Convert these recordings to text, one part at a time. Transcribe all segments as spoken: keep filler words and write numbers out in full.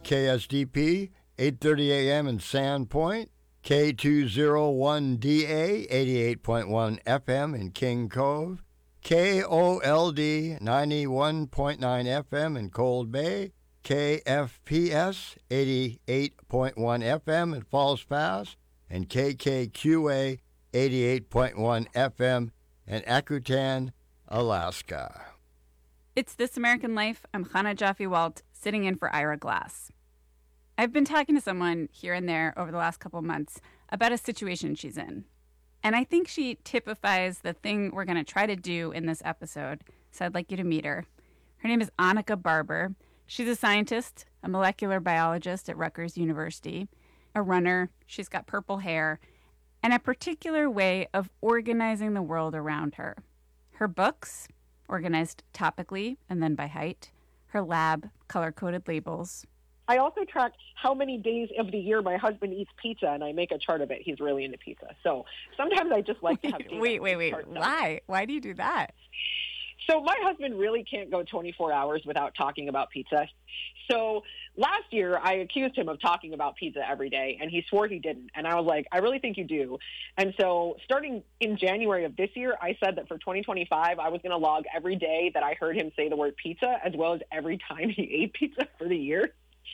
K S D P, eight thirty a.m. in Sandpoint, K two oh one D A, eighty-eight point one F M in King Cove, K O L D, ninety-one point nine F M in Cold Bay, K F P S, eighty-eight point one F M in Falls Pass, and K K Q A, eighty-eight point one F M in Akutan, Alaska. It's This American Life. I'm Chana Joffe-Walt, sitting in for Ira Glass. I've been talking to someone here and there over the last couple months about a situation she's in. And I think she typifies the thing we're going to try to do in this episode, so I'd like you to meet her. Her name is Annika Barber. She's a scientist, a molecular biologist at Rutgers University, a runner, she's got purple hair, and a particular way of organizing the world around her. Her books, organized topically and then by height. Her lab, color-coded labels. I also track how many days of the year my husband eats pizza, and I make a chart of it. He's really into pizza. So sometimes I just like wait, to have data. Wait, wait, wait. Why? Why do you do that? So my husband really can't go twenty-four hours without talking about pizza. So last year, I accused him of talking about pizza every day, and he swore he didn't. And I was like, I really think you do. And so starting in January of this year, I said that for twenty twenty-five, I was going to log every day that I heard him say the word pizza, as well as every time he ate pizza for the year.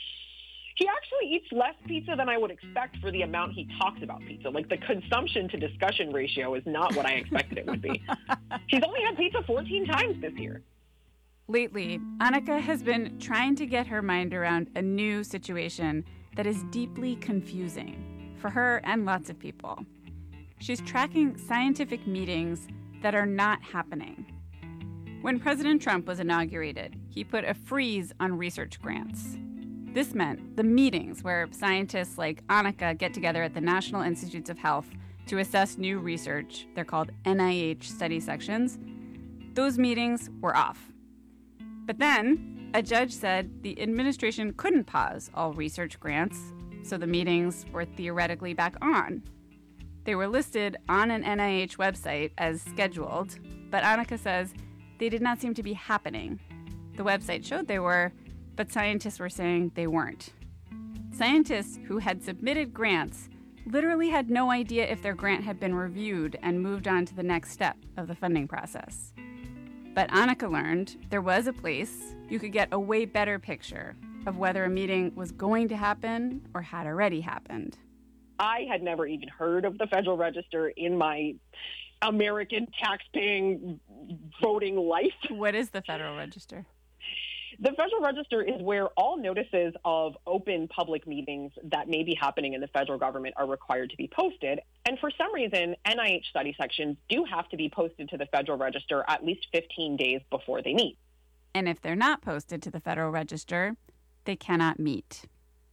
He actually eats less pizza than I would expect for the amount he talks about pizza. Like, the consumption to discussion ratio is not what I expected it would be. He's only had pizza fourteen times this year. Lately, Annika has been trying to get her mind around a new situation that is deeply confusing for her and lots of people. She's tracking scientific meetings that are not happening. When President Trump was inaugurated, he put a freeze on research grants. This meant the meetings where scientists like Annika get together at the National Institutes of Health to assess new research, they're called N I H study sections, those meetings were off. But then a judge said the administration couldn't pause all research grants, so the meetings were theoretically back on. They were listed on an N I H website as scheduled, but Annika says they did not seem to be happening. The website showed they were, but scientists were saying they weren't. Scientists who had submitted grants literally had no idea if their grant had been reviewed and moved on to the next step of the funding process. But Annika learned there was a place you could get a way better picture of whether a meeting was going to happen or had already happened. I had never even heard of the Federal Register in my American tax-paying voting life. What is the Federal Register? The Federal Register is where all notices of open public meetings that may be happening in the federal government are required to be posted. And for some reason, N I H study sections do have to be posted to the Federal Register at least fifteen days before they meet. And if they're not posted to the Federal Register, they cannot meet.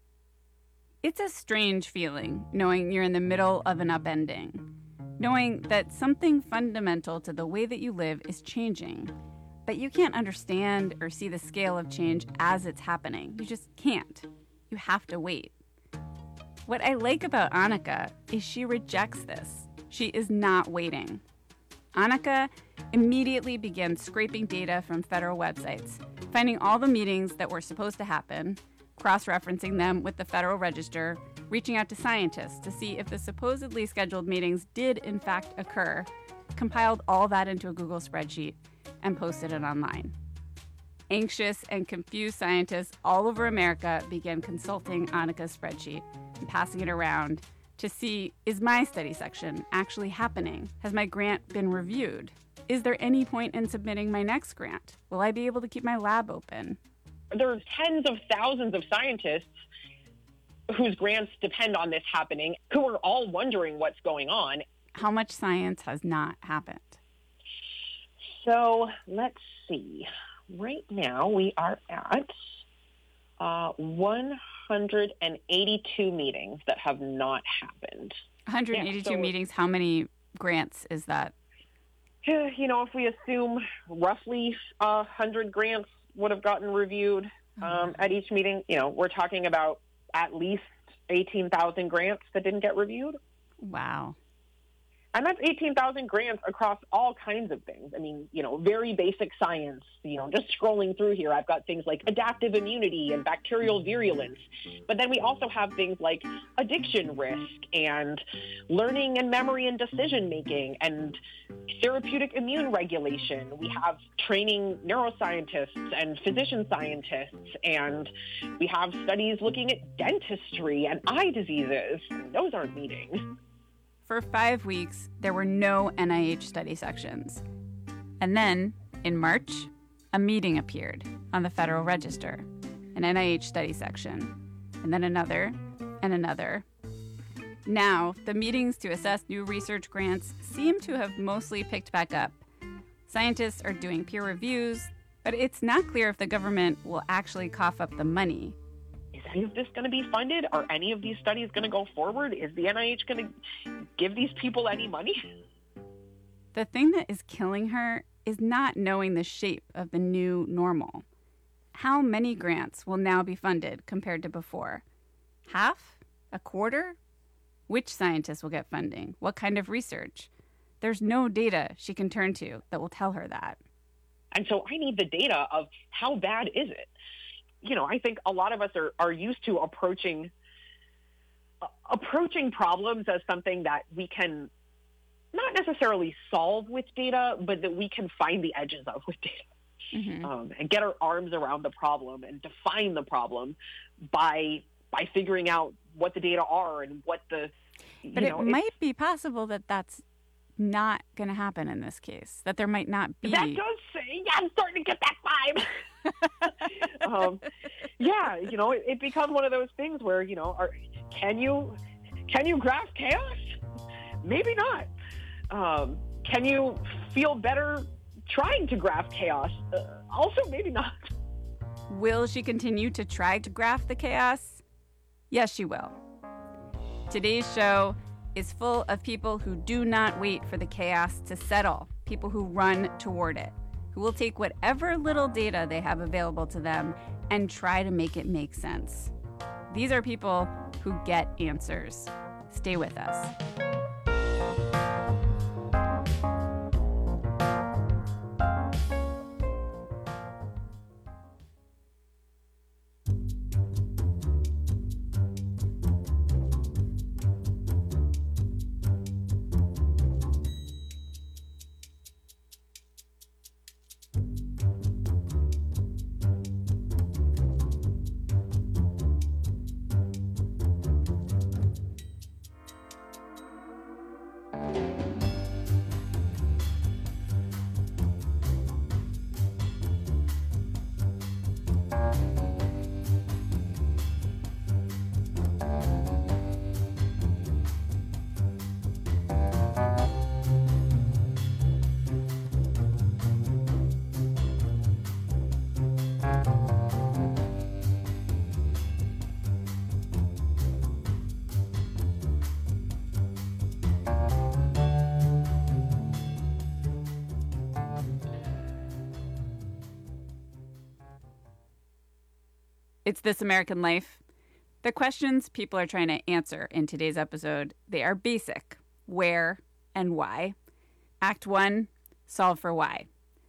It's a strange feeling knowing you're in the middle of an upending, knowing that something fundamental to the way that you live is changing. But you can't understand or see the scale of change as it's happening. You just can't. You have to wait. What I like about Annika is she rejects this. She is not waiting. Annika immediately began scraping data from federal websites, finding all the meetings that were supposed to happen, cross-referencing them with the Federal Register, reaching out to scientists to see if the supposedly scheduled meetings did in fact occur, compiled all that into a Google spreadsheet, and posted it online. Anxious and confused scientists all over America began consulting Annika's spreadsheet and passing it around to see, is my study section actually happening? Has my grant been reviewed? Is there any point in submitting my next grant? Will I be able to keep my lab open? There are tens of thousands of scientists whose grants depend on this happening, who are all wondering what's going on. How much science has not happened? So let's see. Right now we are at uh, one hundred eighty-two meetings that have not happened. one hundred eighty-two yeah, so, meetings. How many grants is that? You know, if we assume roughly uh, one hundred grants would have gotten reviewed um, mm-hmm. at each meeting, you know, we're talking about at least eighteen thousand grants that didn't get reviewed. Wow. And that's eighteen thousand grants across all kinds of things. I mean, you know, very basic science, you know, just scrolling through here, I've got things like adaptive immunity and bacterial virulence. But then we also have things like addiction risk and learning and memory and decision making and therapeutic immune regulation. We have training neuroscientists and physician scientists, and we have studies looking at dentistry and eye diseases. Those aren't meeting. For five weeks, there were no N I H study sections. And then, in March, a meeting appeared on the Federal Register, an N I H study section, and then another, and another. Now, the meetings to assess new research grants seem to have mostly picked back up. Scientists are doing peer reviews, but it's not clear if the government will actually cough up the money. Is any of this going to be funded? Are any of these studies going to go forward? Is the N I H going to give these people any money? The thing that is killing her is not knowing the shape of the new normal. How many grants will now be funded compared to before? Half? A quarter? Which scientists will get funding? What kind of research? There's no data she can turn to that will tell her that. And so I need the data of how bad is it? You know, I think a lot of us are, are used to approaching uh, approaching problems as something that we can not necessarily solve with data, but that we can find the edges of with data. Mm-hmm. um, and get our arms around the problem and define the problem by by figuring out what the data are and what the, you But know, it might be possible that that's not going to happen in this case, that there might not be. That does say, yeah, I'm starting to get that vibe. um, yeah, you know, it, it becomes one of those things where, you know, are, can you can you graph chaos? Maybe not. Um, can you feel better trying to graph chaos? Uh, also, maybe not. Will she continue to try to graph the chaos? Yes, she will. Today's show is full of people who do not wait for the chaos to settle, people who run toward it, who will take whatever little data they have available to them and try to make it make sense. These are people who get answers. Stay with us. It's This American Life. The questions people are trying to answer in today's episode, they are basic. Where and why? Act one, solve for why.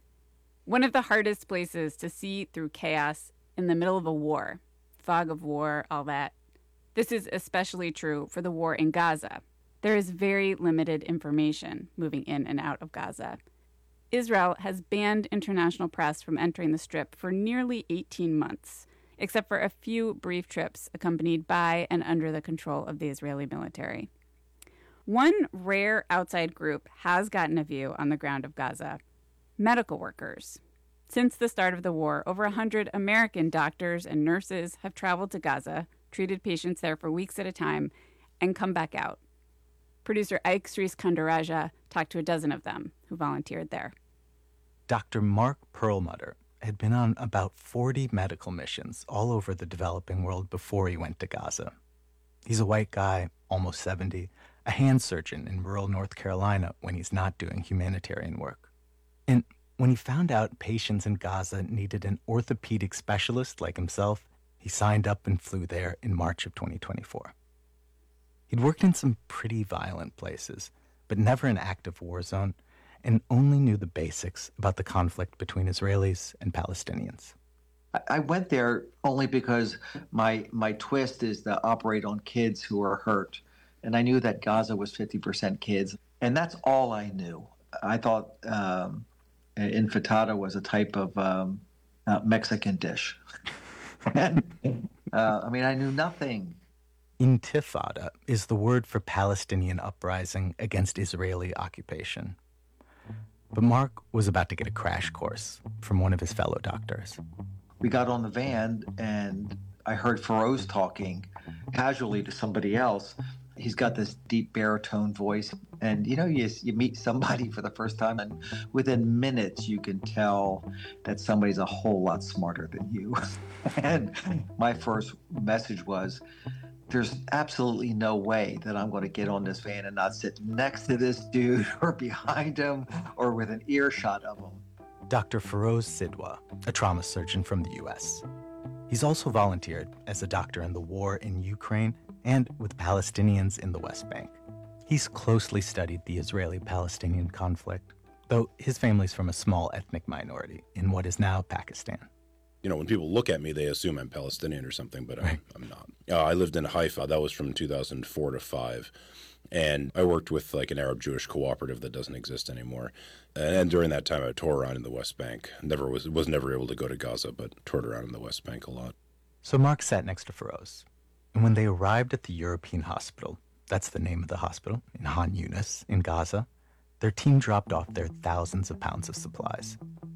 One of the hardest places to see through chaos in the middle of a war, fog of war, all that. This is especially true for the war in Gaza. There is very limited information moving in and out of Gaza. Israel has banned international press from entering the Strip for nearly eighteen months. Except for a few brief trips accompanied by and under the control of the Israeli military. One rare outside group has gotten a view on the ground of Gaza: medical workers. Since the start of the war, over one hundred American doctors and nurses have traveled to Gaza, treated patients there for weeks at a time, and come back out. Producer Ike Sriskandarajah talked to a dozen of them who volunteered there. Doctor Mark Perlmutter had been on about forty medical missions all over the developing world before he went to Gaza. He's a white guy, almost seventy, a hand surgeon in rural North Carolina when he's not doing humanitarian work. And when he found out patients in Gaza needed an orthopedic specialist like himself, he signed up and flew there in March of twenty twenty-four. He'd worked in some pretty violent places, but never an active war zone, and only knew the basics about the conflict between Israelis and Palestinians. I went there only because my my twist is to operate on kids who are hurt. And I knew that Gaza was fifty percent kids. And that's all I knew. I thought um, infatada was a type of um, uh, Mexican dish. and, uh, I mean, I knew nothing. Intifada is the word for Palestinian uprising against Israeli occupation. But Mark was about to get a crash course from one of his fellow doctors. We got on the van, and I heard Feroz talking casually to somebody else. He's got this deep baritone voice, and you know, you, you meet somebody for the first time, and within minutes you can tell that somebody's a whole lot smarter than you. And my first message was, there's absolutely no way that I'm going to get on this van and not sit next to this dude or behind him or within earshot of him. Doctor Feroz Sidwa, a trauma surgeon from the U S. He's also volunteered as a doctor in the war in Ukraine and with Palestinians in the West Bank. He's closely studied the Israeli-Palestinian conflict, though his family's from a small ethnic minority in what is now Pakistan. You know, when people look at me, they assume I'm Palestinian or something, but Right. I'm, I'm not. Uh, I lived in Haifa. That was from two thousand four to five. And I worked with like an Arab-Jewish cooperative that doesn't exist anymore. And during that time, I toured around in the West Bank. Never was was never able to go to Gaza, but toured around in the West Bank a lot. So Mark sat next to Feroz. And when they arrived at the European Hospital, that's the name of the hospital, in Han Yunis, in Gaza, their team dropped off their thousands of pounds of supplies.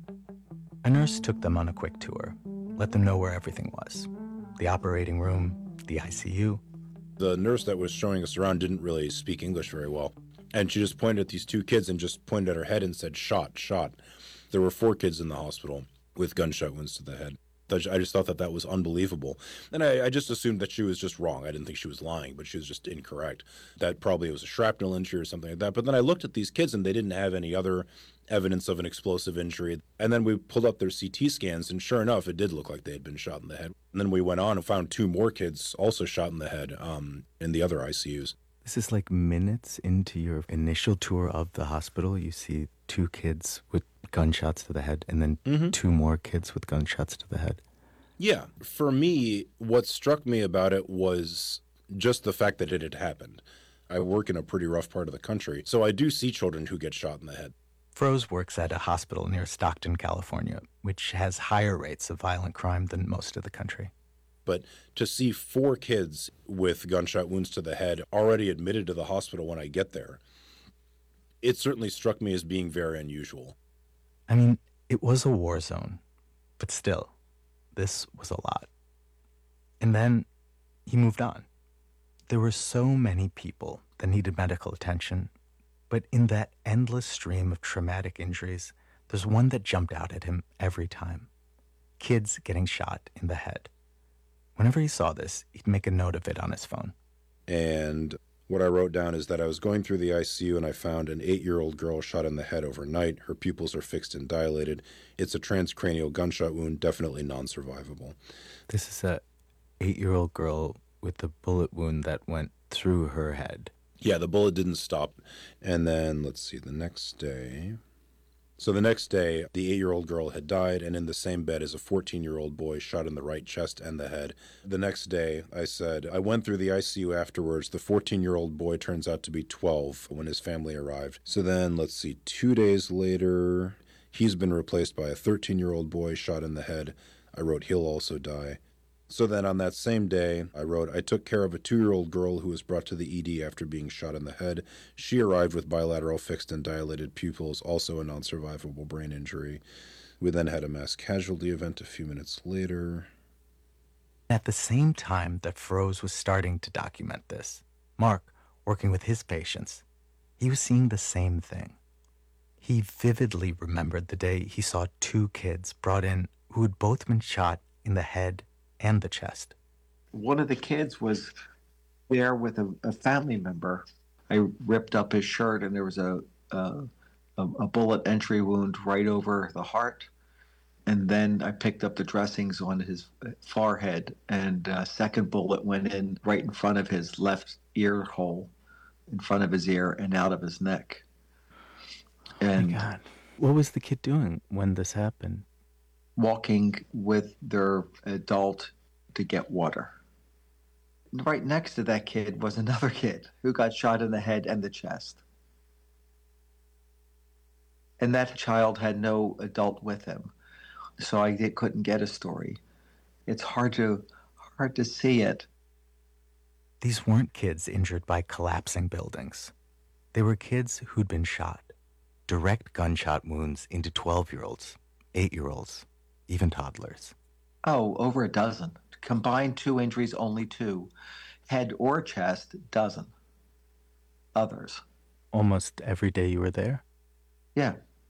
A nurse took them on a quick tour, let them know where everything was. The operating room, the I C U. The nurse that was showing us around didn't really speak English very well. And she just pointed at these two kids and just pointed at her head and said, shot, shot. There were four kids in the hospital with gunshot wounds to the head. I just thought that that was unbelievable. And I, I just assumed that she was just wrong. I didn't think she was lying, but she was just incorrect. That probably was a shrapnel injury or something like that. But then I looked at these kids and they didn't have any other evidence of an explosive injury. And then we pulled up their C T scans, and sure enough, it did look like they had been shot in the head. And then we went on and found two more kids also shot in the head um, in the other I C Us. This is like minutes into your initial tour of the hospital. You see two kids with gunshots to the head, and then Mm-hmm. two more kids with gunshots to the head. Yeah. For me, what struck me about it was just the fact that it had happened. I work in a pretty rough part of the country, so I do see children who get shot in the head. Feroz works at a hospital near Stockton, California, which has higher rates of violent crime than most of the country. But to see four kids with gunshot wounds to the head already admitted to the hospital when I get there, it certainly struck me as being very unusual. I mean, it was a war zone, but still, this was a lot. And then he moved on. There were so many people that needed medical attention, but in that endless stream of traumatic injuries, there's one that jumped out at him every time. Kids getting shot in the head. Whenever he saw this, he'd make a note of it on his phone. And what I wrote down is that I was going through the I C U and I found an eight-year-old girl shot in the head overnight. Her pupils are fixed and dilated. It's a transcranial gunshot wound, definitely non-survivable. This is a eight-year-old girl with a bullet wound that went through her head. Yeah, the bullet didn't stop. And then, let's see, the next day... So the next day, the eight-year-old girl had died, and in the same bed is a fourteen-year-old boy shot in the right chest and the head. The next day, I said, I went through the I C U afterwards. The fourteen-year-old boy turns out to be twelve when his family arrived. So then, let's see, two days later, he's been replaced by a thirteen-year-old boy shot in the head. I wrote, he'll also die. So then on that same day, I wrote, I took care of a two-year-old girl who was brought to the E D after being shot in the head. She arrived with bilateral fixed and dilated pupils, also a non-survivable brain injury. We then had a mass casualty event a few minutes later. At the same time that Feroz was starting to document this, Mark, working with his patients, he was seeing the same thing. He vividly remembered the day he saw two kids brought in who had both been shot in the head and the chest. One of the kids was there with a, a family member. I ripped up his shirt, and there was a, a a bullet entry wound right over the heart. And then I picked up the dressings on his forehead, and a second bullet went in right in front of his left ear hole. in front of his ear and out of his neck. Oh And my God. What was the kid doing when this happened? walking with their adult to get water. Right next to that kid was another kid who got shot in the head and the chest. And that child had no adult with him, so I couldn't get a story. It's hard to hard to see it. These weren't kids injured by collapsing buildings. They were kids who'd been shot. Direct gunshot wounds into twelve-year-olds, eight-year-olds, even toddlers. Oh, over a dozen. Combined two injuries, only two. Head or chest, dozen. Others. Almost every day you were there? Yeah.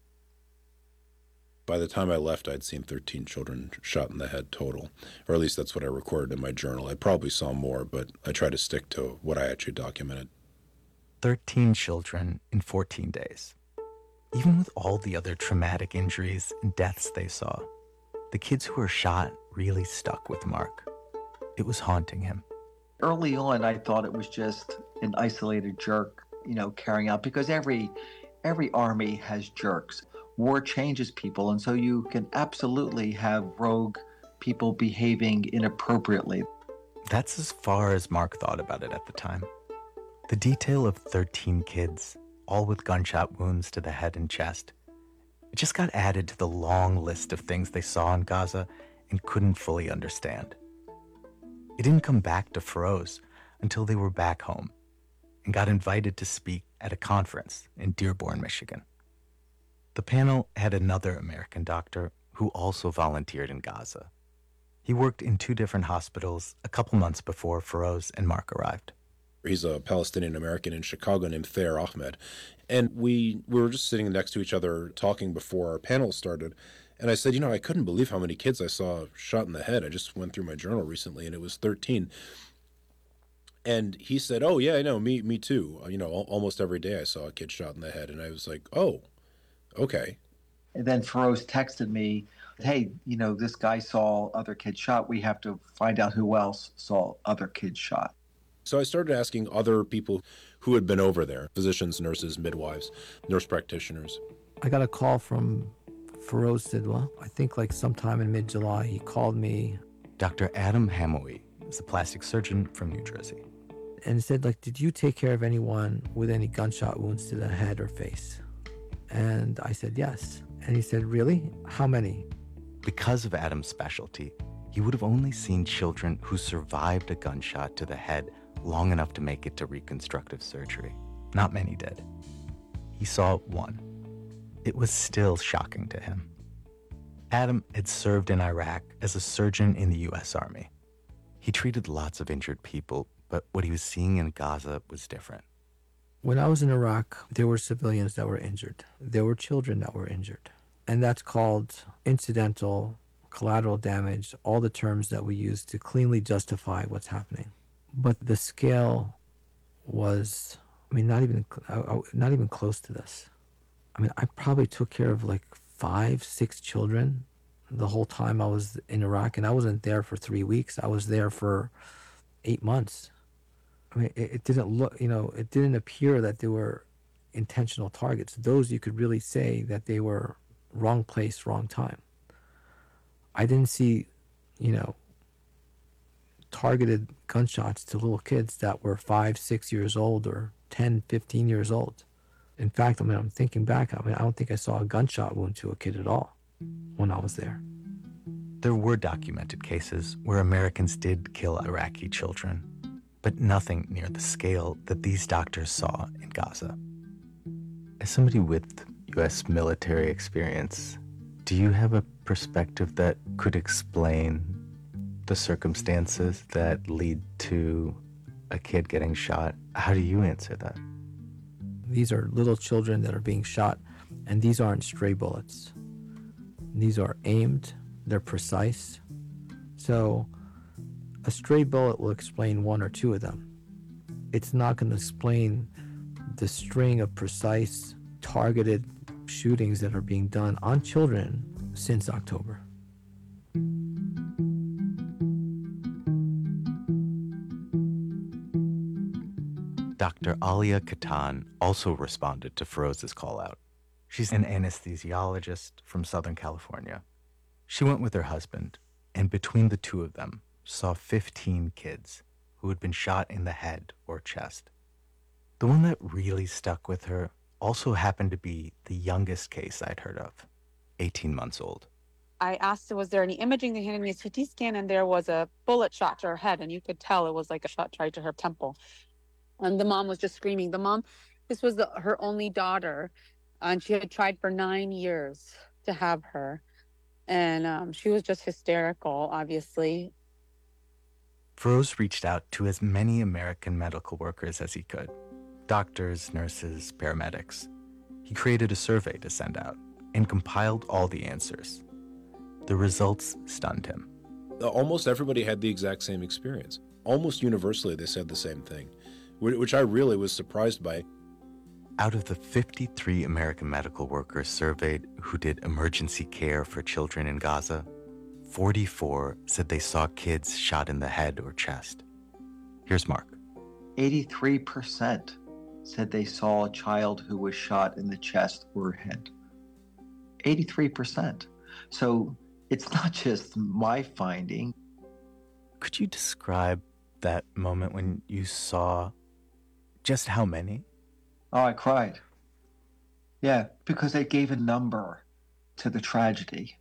By the time I left, I'd seen thirteen children shot in the head total, or at least that's what I recorded in my journal. I probably saw more, but I try to stick to what I actually documented. thirteen children in fourteen days. Even with all the other traumatic injuries and deaths they saw, the kids who were shot really stuck with Mark. It was haunting him. Early on, I thought it was just an isolated jerk, you know, carrying out, because every every army has jerks. War changes people, and so you can absolutely have rogue people behaving inappropriately. That's as far as Mark thought about it at the time. The detail of thirteen kids, all with gunshot wounds to the head and chest, it just got added to the long list of things they saw in Gaza and couldn't fully understand. It didn't come back to Feroz until they were back home and got invited to speak at a conference in Dearborn, Michigan. The panel had another American doctor who also volunteered in Gaza. He worked in two different hospitals a couple months before Feroz and Mark arrived. He's a Palestinian American in Chicago named Thayer Ahmed. And we, we were just sitting next to each other talking before our panel started. And I said, you know, I couldn't believe how many kids I saw shot in the head. I just went through my journal recently, and it was thirteen. And he said, oh, yeah, I know, me me too. You know, al- almost every day I saw a kid shot in the head. And I was like, oh, okay. And then Feroz texted me, hey, you know, this guy saw other kids shot. We have to find out who else saw other kids shot. So I started asking other people who had been over there, physicians, nurses, midwives, nurse practitioners. I got a call from Feroz Sidwa. I think like sometime in mid-July, he called me. Doctor Adam Hamoui is a plastic surgeon from New Jersey. And said, like, did you take care of anyone with any gunshot wounds to the head or face? And I said, yes. And he said, really? How many? Because of Adam's specialty, he would have only seen children who survived a gunshot to the head long enough to make it to reconstructive surgery. Not many did. He saw one. It was still shocking to him. Adam had served in Iraq as a surgeon in the U S Army. He treated lots of injured people, but what he was seeing in Gaza was different. When I was in Iraq, there were civilians that were injured. There were children that were injured. And that's called incidental, collateral damage, all the terms that we use to cleanly justify what's happening. But the scale was, I mean, not even, not even close to this. I mean, I probably took care of like five, six children the whole time I was in Iraq. And I wasn't there for three weeks. I was there for eight months. I mean, it, it didn't look, you know, it didn't appear that they were intentional targets. Those you could really say that they were wrong place, wrong time. I didn't see, you know, targeted gunshots to little kids that were five, six years old or ten, fifteen years old. In fact, I mean, I'm thinking back, I mean, I don't think I saw a gunshot wound to a kid at all when I was there. There were documented cases where Americans did kill Iraqi children, but nothing near the scale that these doctors saw in Gaza. As somebody with U S military experience, do you have a perspective that could explain the circumstances that lead to a kid getting shot? How do you answer that? These are little children that are being shot, and these aren't stray bullets. These are aimed, they're precise. So a stray bullet will explain one or two of them. It's not going to explain the string of precise, targeted shootings that are being done on children since October. Doctor Alia Katan also responded to Feroz's call out. She's an anesthesiologist from Southern California. She went with her husband, and between the two of them, saw fifteen kids who had been shot in the head or chest. The one that really stuck with her also happened to be the youngest case I'd heard of, eighteen months old. I asked her, was there any imaging? They handed me a C T scan, and there was a bullet shot to her head, and you could tell it was like a shot right to her temple. And the mom was just screaming. The mom, this was the, her only daughter, and she had tried for nine years to have her. And um, she was just hysterical, obviously. Feroz reached out to as many American medical workers as he could. Doctors, nurses, paramedics. He created a survey to send out and compiled all the answers. The results stunned him. Almost everybody had the exact same experience. Almost universally, they said the same thing, which I really was surprised by. Out of the fifty-three American medical workers surveyed who did emergency care for children in Gaza, forty-four said they saw kids shot in the head or chest. Here's Mark. eighty-three percent said they saw a child who was shot in the chest or head. eighty-three percent. So it's not just my finding. Could you describe that moment when you saw just how many? Oh, I cried. Yeah, because they gave a number to the tragedy.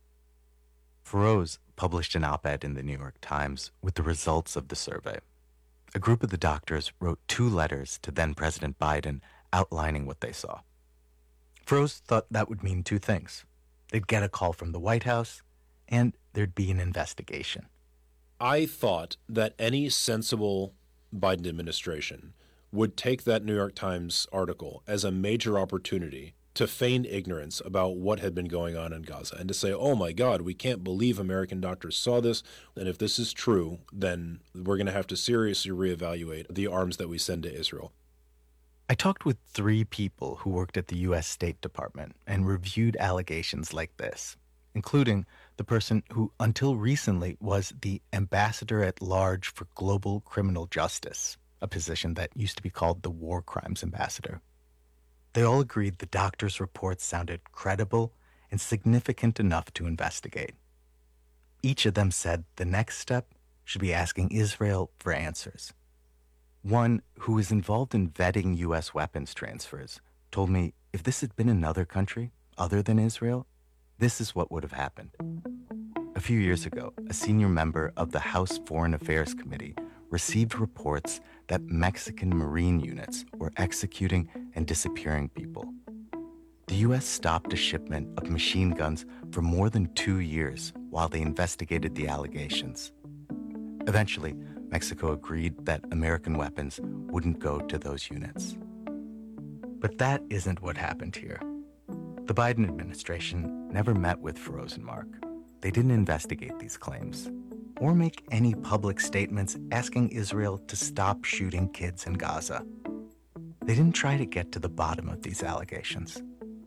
Feroz published an op-ed in the New York Times with the results of the survey. A group of the doctors wrote two letters to then-President Biden outlining what they saw. Feroz thought that would mean two things. They'd get a call from the White House, and there'd be an investigation. I thought that any sensible Biden administration would take that New York Times article as a major opportunity to feign ignorance about what had been going on in Gaza and to say, oh my God, we can't believe American doctors saw this. And if this is true, then we're going to have to seriously reevaluate the arms that we send to Israel. I talked with three people who worked at the U S State Department and reviewed allegations like this, including the person who until recently was the Ambassador at Large for Global Criminal Justice, a position that used to be called the War Crimes Ambassador. They all agreed the doctor's reports sounded credible and significant enough to investigate. Each of them said the next step should be asking Israel for answers. One who was involved in vetting U S weapons transfers told me if this had been another country other than Israel, this is what would have happened. A few years ago, a senior member of the House Foreign Affairs Committee received reports that Mexican Marine units were executing and disappearing people. The U S stopped a shipment of machine guns for more than two years while they investigated the allegations. Eventually, Mexico agreed that American weapons wouldn't go to those units. But that isn't what happened here. The Biden administration never met with Feroz and Mark. They didn't investigate these claims or make any public statements asking Israel to stop shooting kids in Gaza. They didn't try to get to the bottom of these allegations.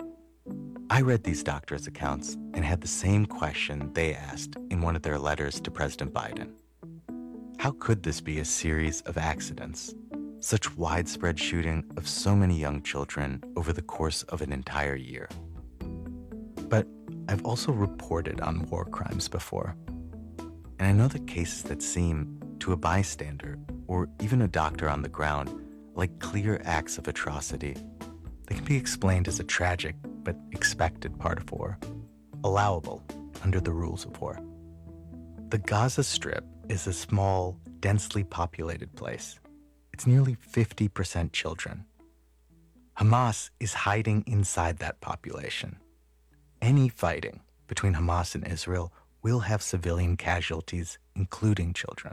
I read these doctors' accounts and had the same question they asked in one of their letters to President Biden. How could this be a series of accidents? Such widespread shooting of so many young children over the course of an entire year. But I've also reported on war crimes before. And I know that cases that seem, to a bystander or even a doctor on the ground, like clear acts of atrocity, they can be explained as a tragic but expected part of war, allowable under the rules of war. The Gaza Strip is a small, densely populated place. It's nearly fifty percent children. Hamas is hiding inside that population. Any fighting between Hamas and Israel will have civilian casualties, including children.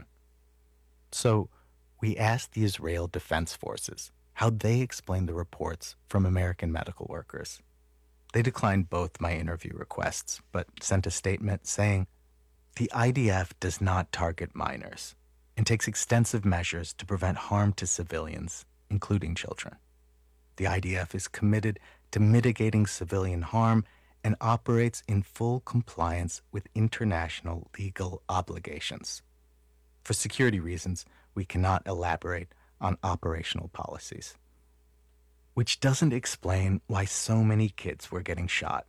So we asked the Israel Defense Forces how they explained the reports from American medical workers. They declined both my interview requests, but sent a statement saying, the I D F does not target minors and takes extensive measures to prevent harm to civilians, including children. The I D F is committed to mitigating civilian harm and operates in full compliance with international legal obligations. For security reasons, we cannot elaborate on operational policies. Which doesn't explain why so many kids were getting shot.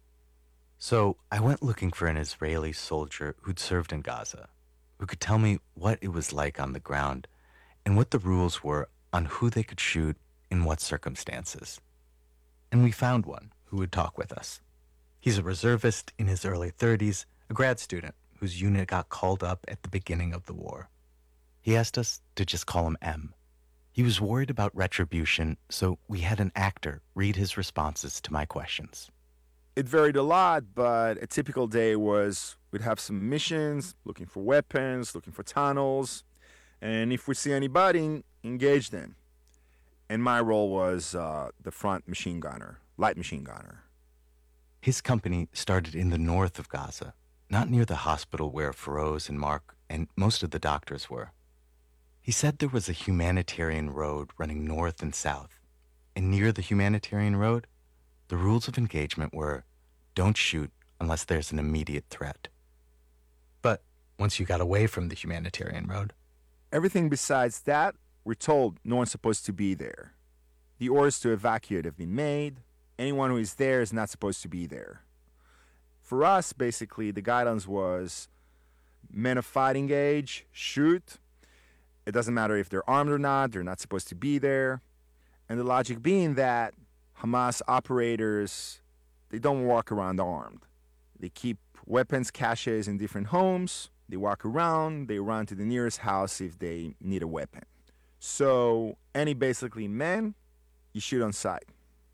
So I went looking for an Israeli soldier who'd served in Gaza, who could tell me what it was like on the ground and what the rules were on who they could shoot in what circumstances. And we found one who would talk with us. He's a reservist in his early thirties, a grad student whose unit got called up at the beginning of the war. He asked us to just call him M. He was worried about retribution, so we had an actor read his responses to my questions. It varied a lot, but a typical day was we'd have some missions, looking for weapons, looking for tunnels, and if we see anybody, engage them. And my role was uh, the front machine gunner, light machine gunner. His company started in the north of Gaza, not near the hospital where Feroz and Mark and most of the doctors were. He said there was a humanitarian road running north and south, and near the humanitarian road, the rules of engagement were don't shoot unless there's an immediate threat. But once you got away from the humanitarian road, everything besides that, we're told no one's supposed to be there. The orders to evacuate have been made. Anyone who is there is not supposed to be there. For us, basically, the guidance was men of fighting age, shoot. It doesn't matter if they're armed or not, they're not supposed to be there. And the logic being that Hamas operators, they don't walk around armed. They keep weapons caches in different homes. They walk around, they run to the nearest house if they need a weapon. So any basically men, you shoot on sight.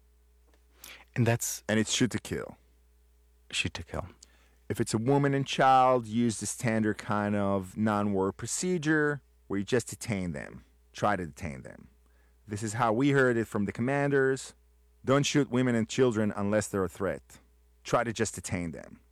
And that's... And it's shoot to kill. Shoot to kill. If it's a woman and child, use the standard kind of non-war procedure where you just detain them. Try to detain them. This is how we heard it from the commanders. Don't shoot women and children unless they're a threat. Try to just detain them.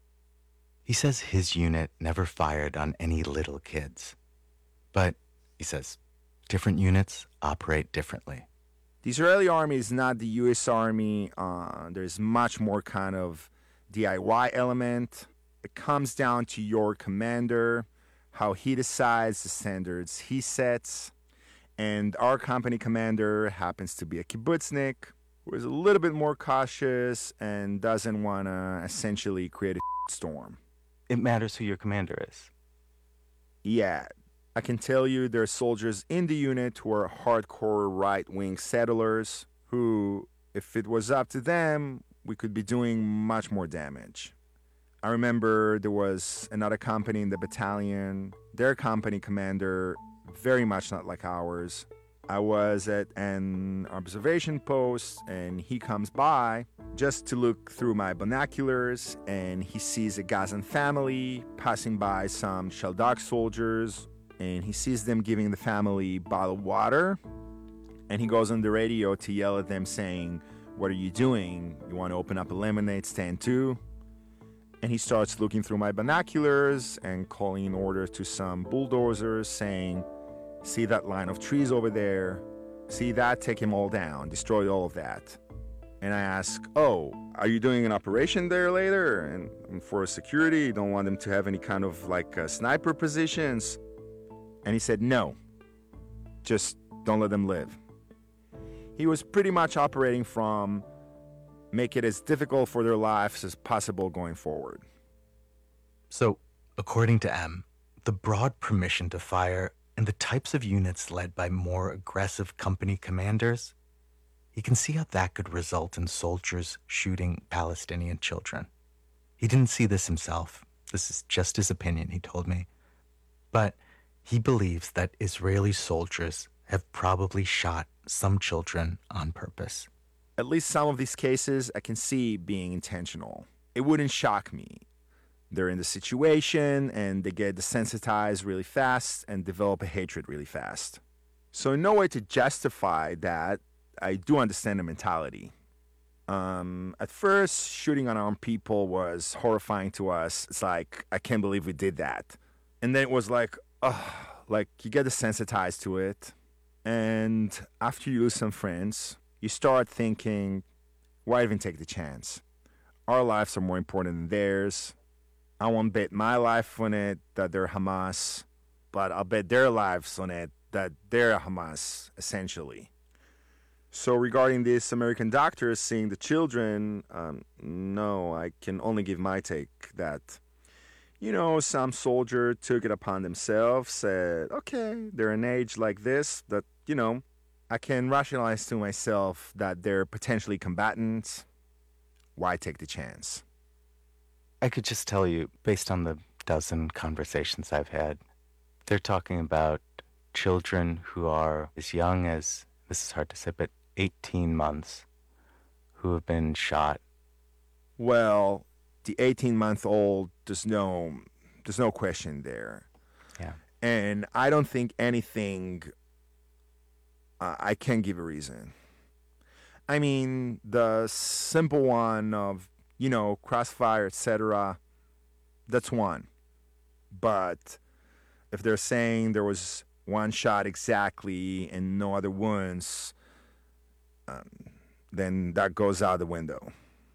He says his unit never fired on any little kids. But, he says, different units operate differently. The Israeli army is not the U S Army. Uh, there's much more kind of D I Y element. It comes down to your commander, how he decides the standards he sets. And our company commander happens to be a kibbutznik, who is a little bit more cautious and doesn't want to essentially create a storm. It matters who your commander is. Yeah. I can tell you there are soldiers in the unit who are hardcore right-wing settlers who, if it was up to them, we could be doing much more damage. I remember there was another company in the battalion, their company commander, very much not like ours. I was at an observation post and he comes by just to look through my binoculars and he sees a Gazan family passing by some Shaldak soldiers and he sees them giving the family bottled water and he goes on the radio to yell at them saying, "What are you doing? You want to open up a lemonade stand too?" And he starts looking through my binoculars and calling in orders to some bulldozers saying, "See that line of trees over there? See that? Take them all down. Destroy all of that." And I ask, "Oh, are you doing an operation there later? And, and for security, you don't want them to have any kind of like uh, sniper positions?" And he said, "No, just don't let them live." He was pretty much operating from make it as difficult for their lives as possible going forward. So, according to M, the broad permission to fire and the types of units led by more aggressive company commanders, he can see how that could result in soldiers shooting Palestinian children. He didn't see this himself. This is just his opinion, he told me. But he believes that Israeli soldiers have probably shot some children on purpose. At least some of these cases I can see being intentional. It wouldn't shock me. They're in the situation and they get desensitized really fast and develop a hatred really fast. So no way to justify that. I do understand the mentality. Um, at first, shooting unarmed people was horrifying to us. It's like, I can't believe we did that. And then it was like, oh, like you get desensitized to it. And after you lose some friends, you start thinking, why even take the chance? Our lives are more important than theirs. I won't bet my life on it that they're Hamas, but I'll bet their lives on it that they're Hamas, essentially. So regarding this American doctor seeing the children, um, no, I can only give my take that, you know, some soldier took it upon themselves, said, okay, they're an age like this, that, you know, I can rationalize to myself that they're potentially combatants. Why take the chance? I could just tell you, based on the dozen conversations I've had, they're talking about children who are as young as, this is hard to say, but eighteen months, who have been shot. Well, the eighteen-month-old, there's no, there's no question there. Yeah. And I don't think anything, uh, I can give a reason. I mean, the simple one of, you know, crossfire, et cetera, that's one. But if they're saying there was one shot exactly and no other wounds, um, then that goes out the window.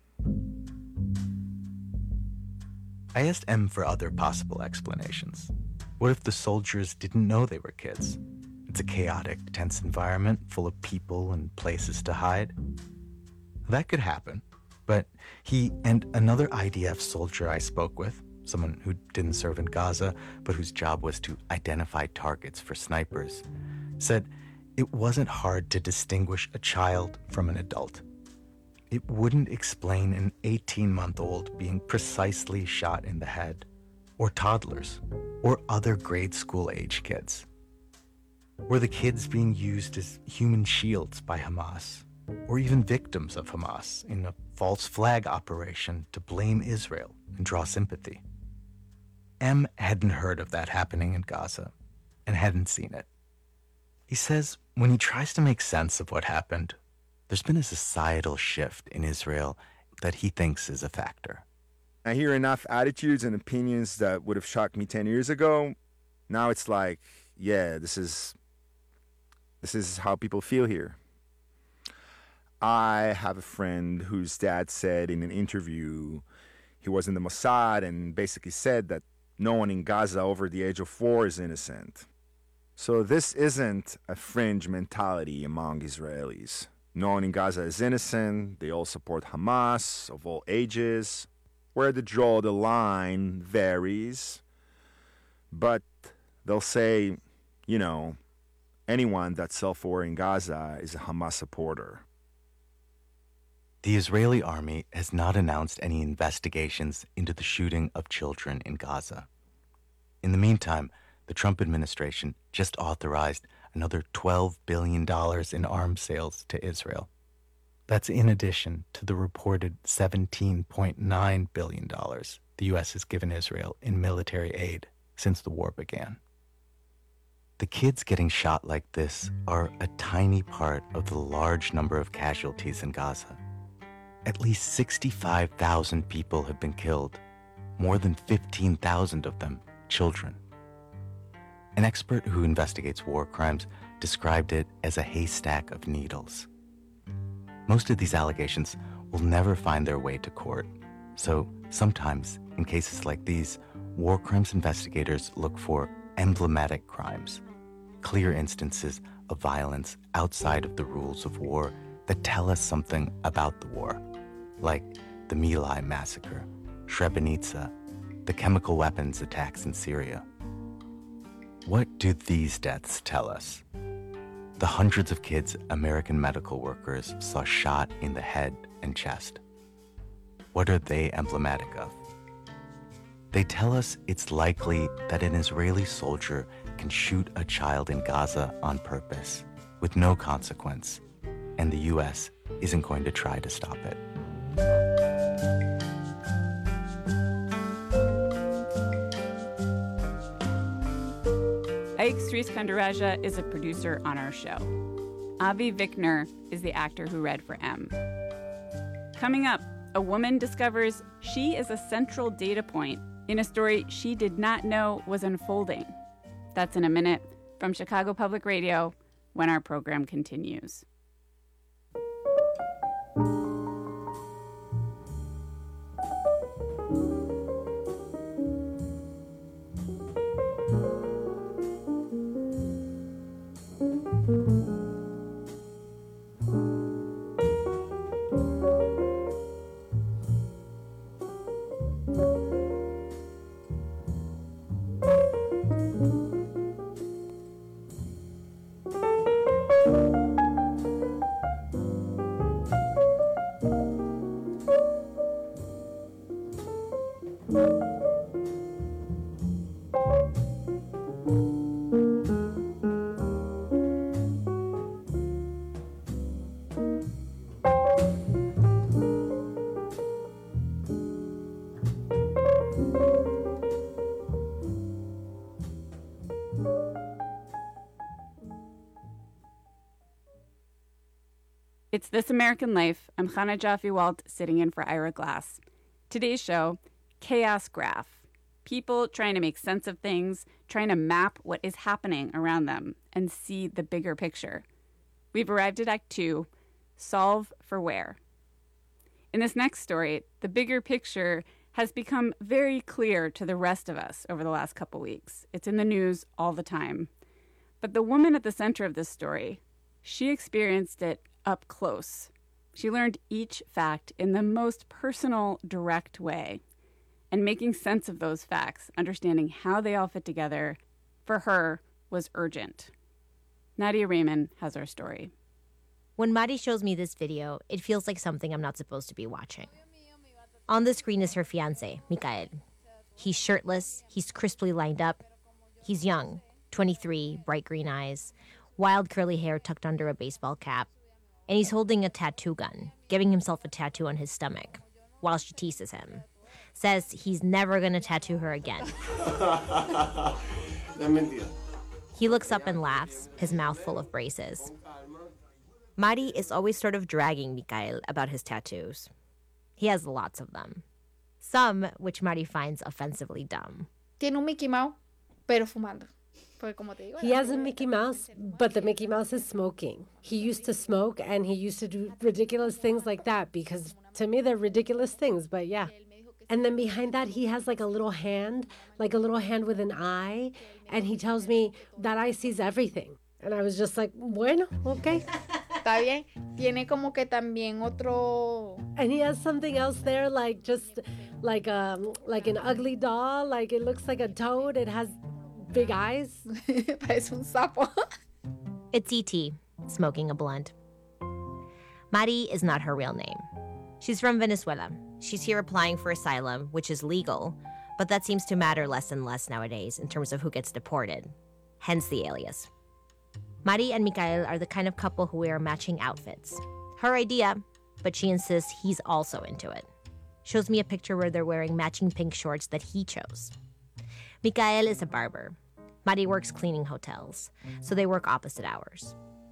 I asked M for other possible explanations. What if the soldiers didn't know they were kids? It's a chaotic, tense environment full of people and places to hide. That could happen, but he and another I D F soldier I spoke with, someone who didn't serve in Gaza, but whose job was to identify targets for snipers, said it wasn't hard to distinguish a child from an adult. It wouldn't explain an eighteen-month-old being precisely shot in the head, or toddlers, or other grade school-age kids. Were the kids being used as human shields by Hamas, or even victims of Hamas in a false flag operation to blame Israel and draw sympathy? M hadn't heard of that happening in Gaza and hadn't seen it. He says when he tries to make sense of what happened, there's been a societal shift in Israel that he thinks is a factor. I hear enough attitudes and opinions that would have shocked me ten years ago. Now it's like, yeah, this is this is how people feel here. I have a friend whose dad said in an interview he was in the Mossad and basically said that no one in Gaza over the age of four is innocent. So this isn't a fringe mentality among Israelis. No one in Gaza is innocent. They all support Hamas of all ages. Where to draw the line varies. But they'll say, you know, anyone that's self-aware in Gaza is a Hamas supporter. The Israeli army has not announced any investigations into the shooting of children in Gaza. In the meantime, the Trump administration just authorized another twelve billion dollars in arms sales to Israel. That's in addition to the reported seventeen point nine billion dollars the U S has given Israel in military aid since the war began. The kids getting shot like this are a tiny part of the large number of casualties in Gaza. At least sixty-five thousand people have been killed, more than fifteen thousand of them children. An expert who investigates war crimes described it as a haystack of needles. Most of these allegations will never find their way to court, so sometimes, in cases like these, war crimes investigators look for emblematic crimes, clear instances of violence outside of the rules of war that tell us something about the war, like the My Lai massacre, Srebrenica, the chemical weapons attacks in Syria. What do these deaths tell us? The hundreds of kids American medical workers saw shot in the head and chest. What are they emblematic of? They tell us it's likely that an Israeli soldier can shoot a child in Gaza on purpose, with no consequence, and the U S isn't going to try to stop it. Ike Sriskandarajah is a producer on our show. Avi Vikner is the actor who read for M. Coming up, a woman discovers she is a central data point in a story she did not know was unfolding. That's in a minute from Chicago Public Radio when our program continues. It's This American Life. I'm Chana Joffe-Walt, sitting in for Ira Glass. Today's show, Chaos Graph. People trying to make sense of things, trying to map what is happening around them and see the bigger picture. We've arrived at Act Two, Solve for Where. In this next story, the bigger picture has become very clear to the rest of us over the last couple weeks. It's in the news all the time. But the woman at the center of this story, she experienced it up close. She learned each fact in the most personal, direct way. And making sense of those facts, understanding how they all fit together, for her, was urgent. Nadia Raymond has our story. When Mari shows me this video, it feels like something I'm not supposed to be watching. On the screen is her fiancé, Mikael. He's shirtless, he's crisply lined up. He's young, twenty-three, bright green eyes, wild curly hair tucked under a baseball cap. And he's holding a tattoo gun, giving himself a tattoo on his stomach, while she teases him. Says he's never gonna tattoo her again. He looks up and laughs, his mouth full of braces. Mari is always sort of dragging Mikael about his tattoos. He has lots of them. Some which Mari finds offensively dumb. Tiene un Mickey Mouse, pero fumando. He has a Mickey Mouse, but the Mickey Mouse is smoking. He used to smoke, and he used to do ridiculous things like that, because to me they're ridiculous things, but yeah. And then behind that, he has like a little hand, like a little hand with an eye, and he tells me that eye sees everything. And I was just like, bueno, okay. Está bien. Tiene como que también otro... And he has something else there, like just like um like an ugly doll, like it looks like a toad. It has big eyes. Parece un sapo. It's E T, smoking a blunt. Mari is not her real name. She's from Venezuela. She's here applying for asylum, which is legal, but that seems to matter less and less nowadays in terms of who gets deported. Hence the alias. Mari and Mikael are the kind of couple who wear matching outfits. Her idea, but she insists he's also into it. Shows me a picture where they're wearing matching pink shorts that he chose. Mikael is a barber. Mari works cleaning hotels, so they work opposite hours.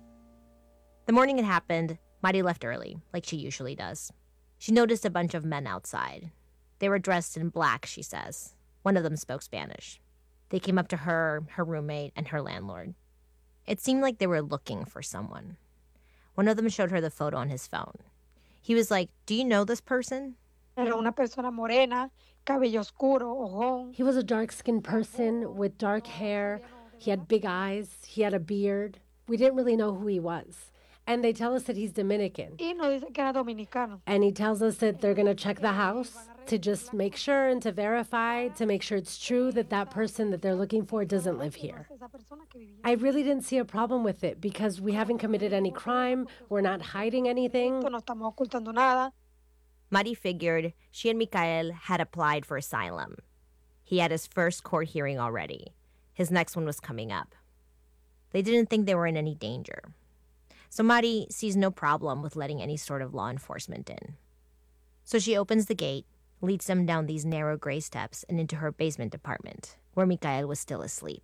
The morning it happened, Mari left early, like she usually does. She noticed a bunch of men outside. They were dressed in black, she says. One of them spoke Spanish. They came up to her, her roommate, and her landlord. It seemed like they were looking for someone. One of them showed her the photo on his phone. He was like, "Do you know this person?" Era una persona morena, cabello oscuro, ojón. He was a dark-skinned person with dark hair. He had big eyes. He had a beard. We didn't really know who he was. And they tell us that he's Dominican. Y nos dice que era dominicano. And he tells us that they're going to check the house to just make sure and to verify, to make sure it's true that that person that they're looking for doesn't live here. I really didn't see a problem with it because we haven't committed any crime. We're not hiding anything. No estamos ocultando nada. Mari figured she and Mikael had applied for asylum. He had his first court hearing already. His next one was coming up. They didn't think they were in any danger. So Mari sees no problem with letting any sort of law enforcement in. So she opens the gate, leads them down these narrow gray steps and into her basement apartment, where Mikael was still asleep.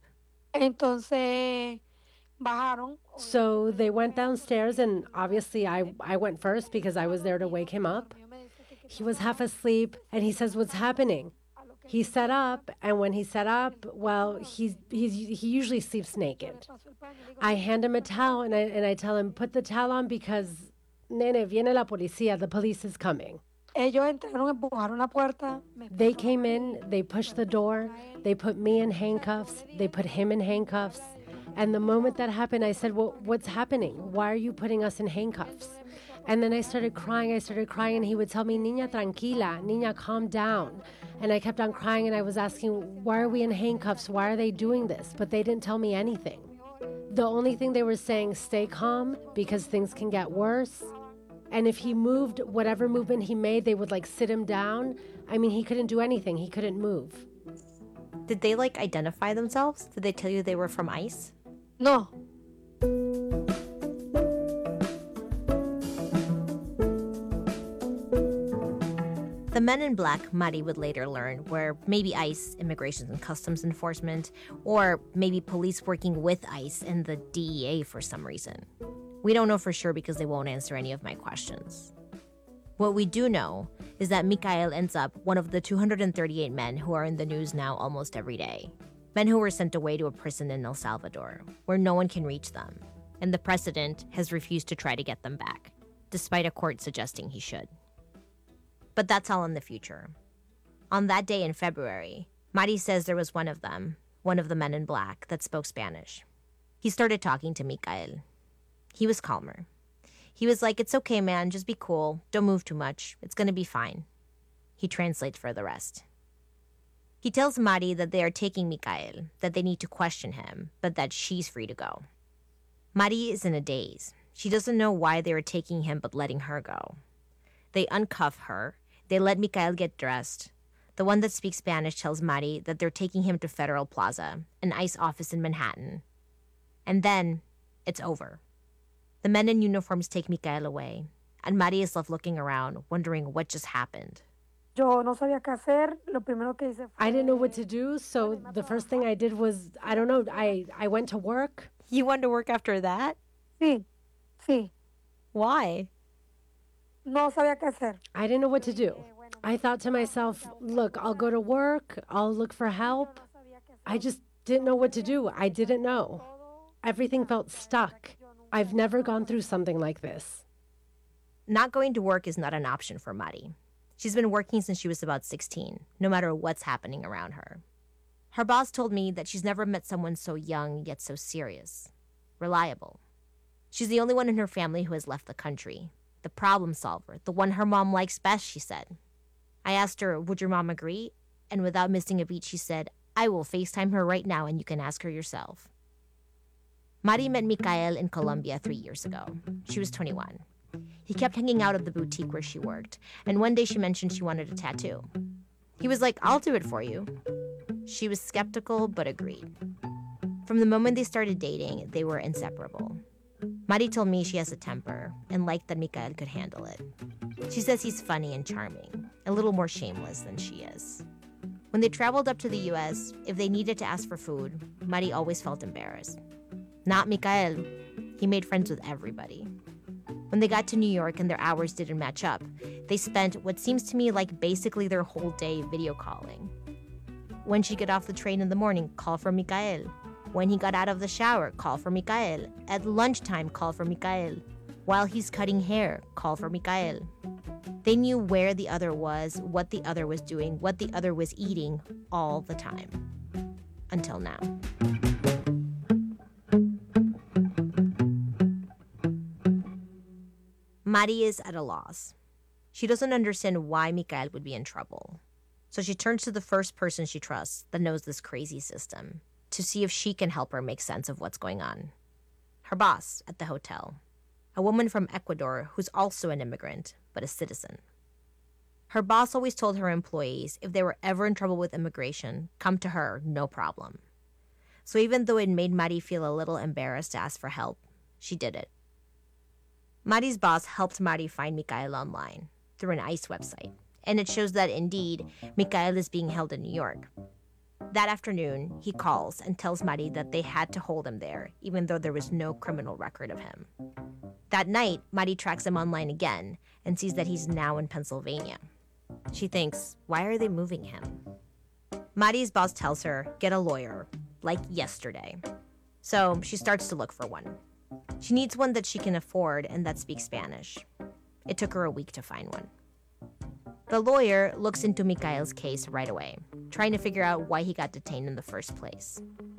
Entonces, bajaron. So they went downstairs, and obviously I, I went first because I was there to wake him up. He was half asleep, and he says, "What's happening?" He sat up, and when he sat up, well, he's, he's, he usually sleeps naked. I hand him a towel, and I, and I tell him, "Put the towel on because, nene, viene la policía, the police is coming." Ellos entraron, empujaron la puerta. They came in, they pushed the door, they put me in handcuffs, they put him in handcuffs, And the moment that happened, I said, well, what's happening? Why are you putting us in handcuffs? And then I started crying, I started crying, and he would tell me, Niña, tranquila, Niña, calm down. And I kept on crying, and I was asking, why are we in handcuffs? Why are they doing this? But they didn't tell me anything. The only thing they were saying, stay calm, because things can get worse. And if he moved, whatever movement he made, they would like sit him down. I mean, he couldn't do anything. He couldn't move. Did they like identify themselves? Did they tell you they were from ICE? No. The men in black, Mari would later learn, were maybe ICE, Immigration and Customs Enforcement, or maybe police working with ICE and the D E A for some reason. We don't know for sure because they won't answer any of my questions. What we do know is that Micael ends up one of the two hundred thirty-eight men who are in the news now almost every day. Men who were sent away to a prison in El Salvador, where no one can reach them, and the president has refused to try to get them back, despite a court suggesting he should. But that's all in the future. On that day in February, Mari says there was one of them, one of the men in black, that spoke Spanish. He started talking to Micael. He was calmer. He was like, it's okay, man, just be cool. Don't move too much. It's gonna be fine. He translates for the rest. He tells Mari that they are taking Micael, that they need to question him, but that she's free to go. Mari is in a daze. She doesn't know why they are taking him but letting her go. They uncuff her. They let Micael get dressed. The one that speaks Spanish tells Mari that they're taking him to Federal Plaza, an ICE office in Manhattan. And then, it's over. The men in uniforms take Micael away, and Mari is left looking around, wondering what just happened. I didn't know what to do, so the first thing I did was, I don't know, I, I went to work. You went to work after that? Sí, sí. Why? No sabía qué hacer. I didn't know what to do. I thought to myself, look, I'll go to work, I'll look for help. I just didn't know what to do. I didn't know. Everything felt stuck. I've never gone through something like this. Not going to work is not an option for Mari. She's been working since she was about sixteen, no matter what's happening around her. Her boss told me that she's never met someone so young yet so serious, reliable. She's the only one in her family who has left the country, the problem solver, the one her mom likes best, she said. I asked her, would your mom agree? And without missing a beat, she said, I will FaceTime her right now and you can ask her yourself. Mari met Micael in Colombia three years ago. She was twenty-one. He kept hanging out at the boutique where she worked, and one day she mentioned she wanted a tattoo. He was like, I'll do it for you. She was skeptical, but agreed. From the moment they started dating, they were inseparable. Mari told me she has a temper and liked that Micael could handle it. She says he's funny and charming, a little more shameless than she is. When they traveled up to the U S, if they needed to ask for food, Mari always felt embarrassed. Not Micael. He made friends with everybody. When they got to New York and their hours didn't match up, they spent what seems to me like basically their whole day video calling. When she'd get off the train in the morning, call for Micael. When he got out of the shower, call for Micael. At lunchtime, call for Micael. While he's cutting hair, call for Micael. They knew where the other was, what the other was doing, what the other was eating all the time. Until now. Mari is at a loss. She doesn't understand why Micael would be in trouble. So she turns to the first person she trusts that knows this crazy system to see if she can help her make sense of what's going on. Her boss at the hotel, a woman from Ecuador who's also an immigrant, but a citizen. Her boss always told her employees if they were ever in trouble with immigration, come to her, no problem. So even though it made Mari feel a little embarrassed to ask for help, she did it. Mari's boss helped Mari find Micael online through an ICE website, and it shows that indeed, Micael is being held in New York. That afternoon, he calls and tells Mari that they had to hold him there, even though there was no criminal record of him. That night, Mari tracks him online again and sees that he's now in Pennsylvania. She thinks, why are they moving him? Mari's boss tells her, get a lawyer, like yesterday. So she starts to look for one. She needs one that she can afford and that speaks Spanish. It took her a week to find one. The lawyer looks into Micael's case right away, trying to figure out why he got detained in the first place.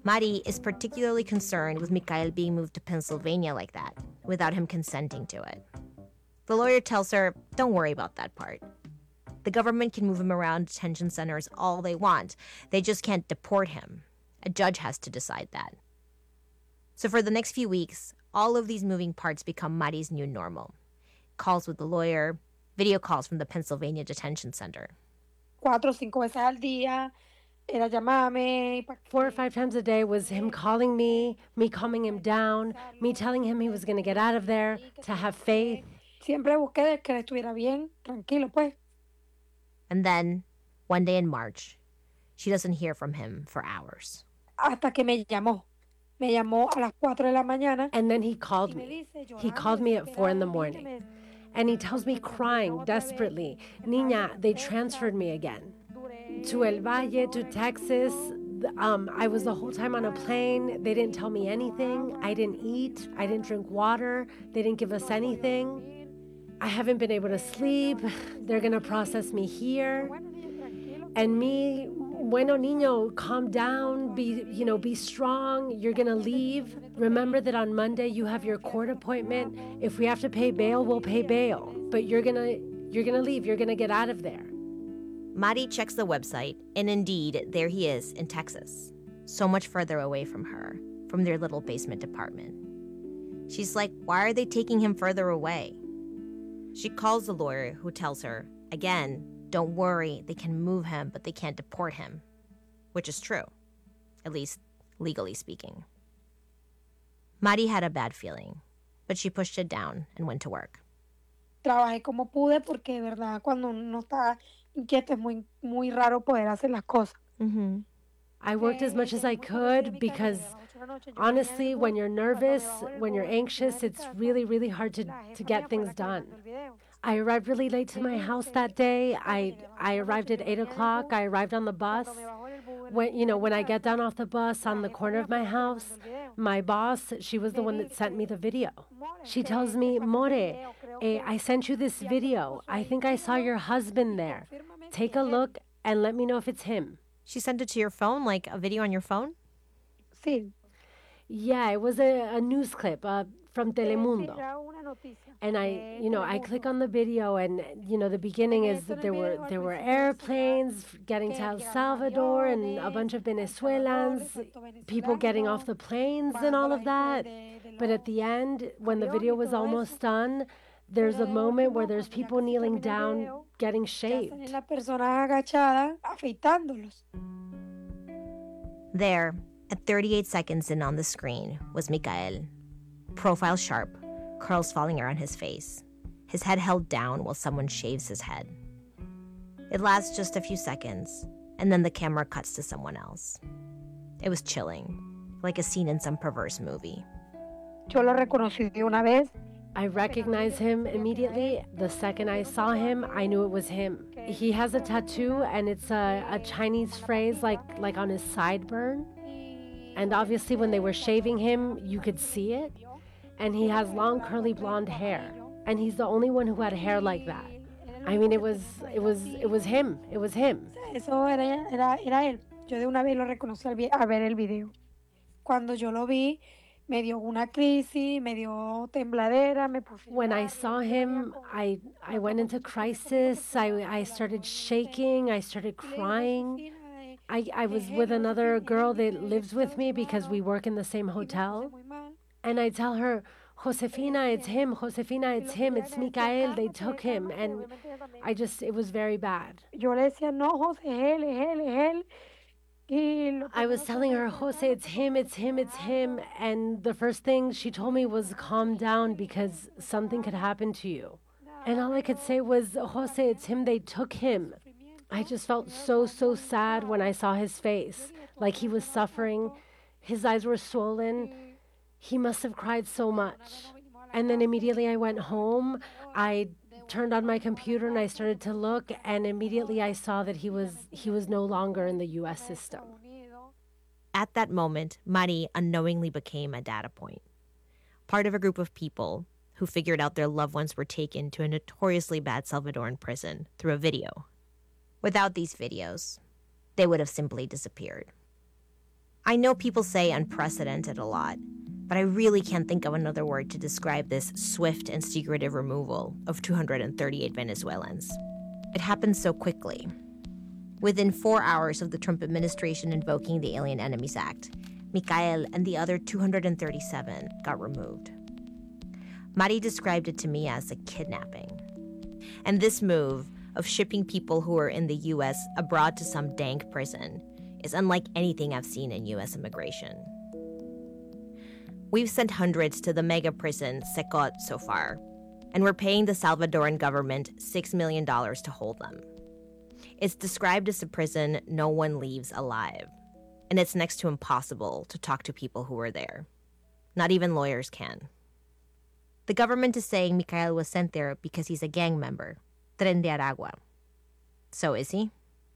Mari is particularly concerned with Mikael being moved to Pennsylvania like that, without him consenting to it. The lawyer tells her, don't worry about that part. The government can move him around detention centers all they want. They just can't deport him. A judge has to decide that. So for the next few weeks, all of these moving parts become Mari's new normal. Calls with the lawyer, video calls from the Pennsylvania detention center. Cuatro, cinco veces al día. Era llamarme. Four or five times a day was him calling me, me calming him down, me telling him he was going to get out of there, to have faith. Siempre busqué que estuviera bien, tranquilo, pues. And then, one day in March, she doesn't hear from him for hours. Hasta que me llamó. Me llamó a las cuatro de la mañana. And then he called me. He called me at four in the morning. And he tells me crying desperately, Niña, they transferred me again. To El Valle, to Texas. Um, I was the whole time on a plane. They didn't tell me anything. I didn't eat. I didn't drink water. They didn't give us anything. I haven't been able to sleep. They're going to process me here. And me, bueno, niño, calm down. Be, you know, be strong. You're going to leave. Remember that on Monday you have your court appointment. If we have to pay bail, we'll pay bail. But you're going to you're going to leave. You're going to get out of there. Mari checks the website, and indeed, there he is in Texas. So much further away from her, from their little basement apartment. She's like, why are they taking him further away? She calls the lawyer, who tells her, again, don't worry, they can move him, but they can't deport him. Which is true, at least legally speaking. Mari had a bad feeling, but she pushed it down and went to work. Trabajé como pude porque, verdad, cuando uno está inquieto es muy, muy raro poder hacer las cosas. Mm-hmm. I worked as much as I could because, honestly, when you're nervous, when you're anxious, it's really, really hard to, to get things done. I arrived really late to my house that day. I I arrived at eight o'clock. I arrived on the bus. When, you know, when I get down off the bus on the corner of my house, my boss, she was the one that sent me the video. She tells me, More, eh, I sent you this video. I think I saw your husband there. Take a look and let me know if it's him. She sent it to your phone, like a video on your phone? Sí. Yeah, it was a, a news clip uh, from Telemundo. And I, you know, I click on the video, and you know, the beginning is that there were there were airplanes getting to El Salvador, and a bunch of Venezuelans, people getting off the planes, and all of that. But at the end, when the video was almost done, there's a moment where there's people kneeling down, getting shaved. There, at thirty-eight seconds in on the screen, was Mikael. Profile sharp, curls falling around his face, his head held down while someone shaves his head. It lasts just a few seconds, and then the camera cuts to someone else. It was chilling, like a scene in some perverse movie. Yo lo reconocí de una vez. I recognized him immediately. The second I saw him, I knew it was him. He has a tattoo, and it's a, a Chinese phrase like, like on his sideburn. And obviously when they were shaving him, you could see it. And he has long curly blonde hair. And he's the only one who had hair like that. I mean, it was, it was, it was him. It was him. Eso era, era, era él. Yo de una vez lo reconocí al a ver el video. Cuando yo lo vi, me dio una crisis, me dio tembladera, me puse. When I saw him, I I went into crisis. I I started shaking. I started crying. I I was with another girl that lives with me because we work in the same hotel. And I tell her, Josefina, it's him. Josefina, it's him. It's Mikael. They took him. And I just, it was very bad. Yo le decía, no, José, es él, es él, es él. I was telling her, Jose, it's him, it's him, it's him. And the first thing she told me was, calm down because something could happen to you. And all I could say was, Jose, it's him, they took him. I just felt so, so sad when I saw his face, like he was suffering. His eyes were swollen. He must have cried so much. And then immediately I went home. I turned on my computer and I started to look, and immediately I saw that he was he was no longer in the U S system. At that moment, Mari unknowingly became a data point, part of a group of people who figured out their loved ones were taken to a notoriously bad Salvadoran prison through a video. Without these videos, they would have simply disappeared. I know people say unprecedented a lot, but I really can't think of another word to describe this swift and secretive removal of two hundred thirty-eight Venezuelans. It happened so quickly. Within four hours of the Trump administration invoking the Alien Enemies Act, Micael and the other two hundred thirty-seven got removed. Mari described it to me as a kidnapping. And this move of shipping people who are in the U S abroad to some dank prison is unlike anything I've seen in U S immigration. We've sent hundreds to the mega prison Secot so far, and we're paying the Salvadoran government six million dollars to hold them. It's described as a prison no one leaves alive, and it's next to impossible to talk to people who are there. Not even lawyers can. The government is saying Micael was sent there because he's a gang member, Tren de Aragua. So is he?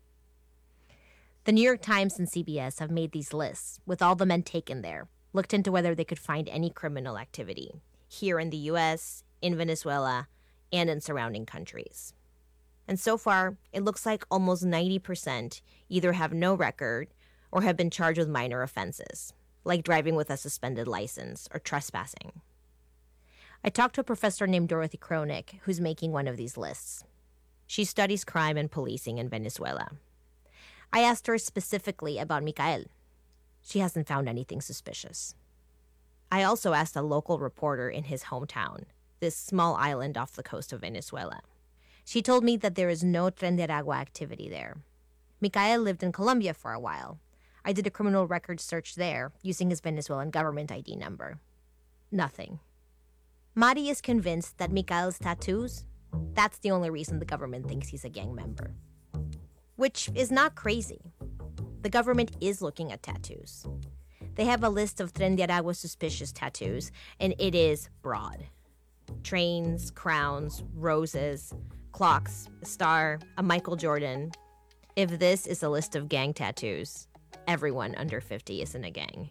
The New York Times and C B S have made these lists with all the men taken there, looked into whether they could find any criminal activity here in the U S, in Venezuela, and in surrounding countries. And so far, it looks like almost ninety percent either have no record or have been charged with minor offenses, like driving with a suspended license or trespassing. I talked to a professor named Dorothy Kronik, who's making one of these lists. She studies crime and policing in Venezuela. I asked her specifically about Micael. She hasn't found anything suspicious. I also asked a local reporter in his hometown, this small island off the coast of Venezuela. She told me that there is no Tren de Aragua activity there. Micael lived in Colombia for a while. I did a criminal records search there using his Venezuelan government I D number. Nothing. Mari is convinced that Micael's tattoos, that's the only reason the government thinks he's a gang member. Which is not crazy. The government is looking at tattoos. They have a list of Tren de Aragua suspicious tattoos, and it is broad. Trains, crowns, roses, clocks, a star, a Michael Jordan. If this is a list of gang tattoos, everyone under fifty is in a gang.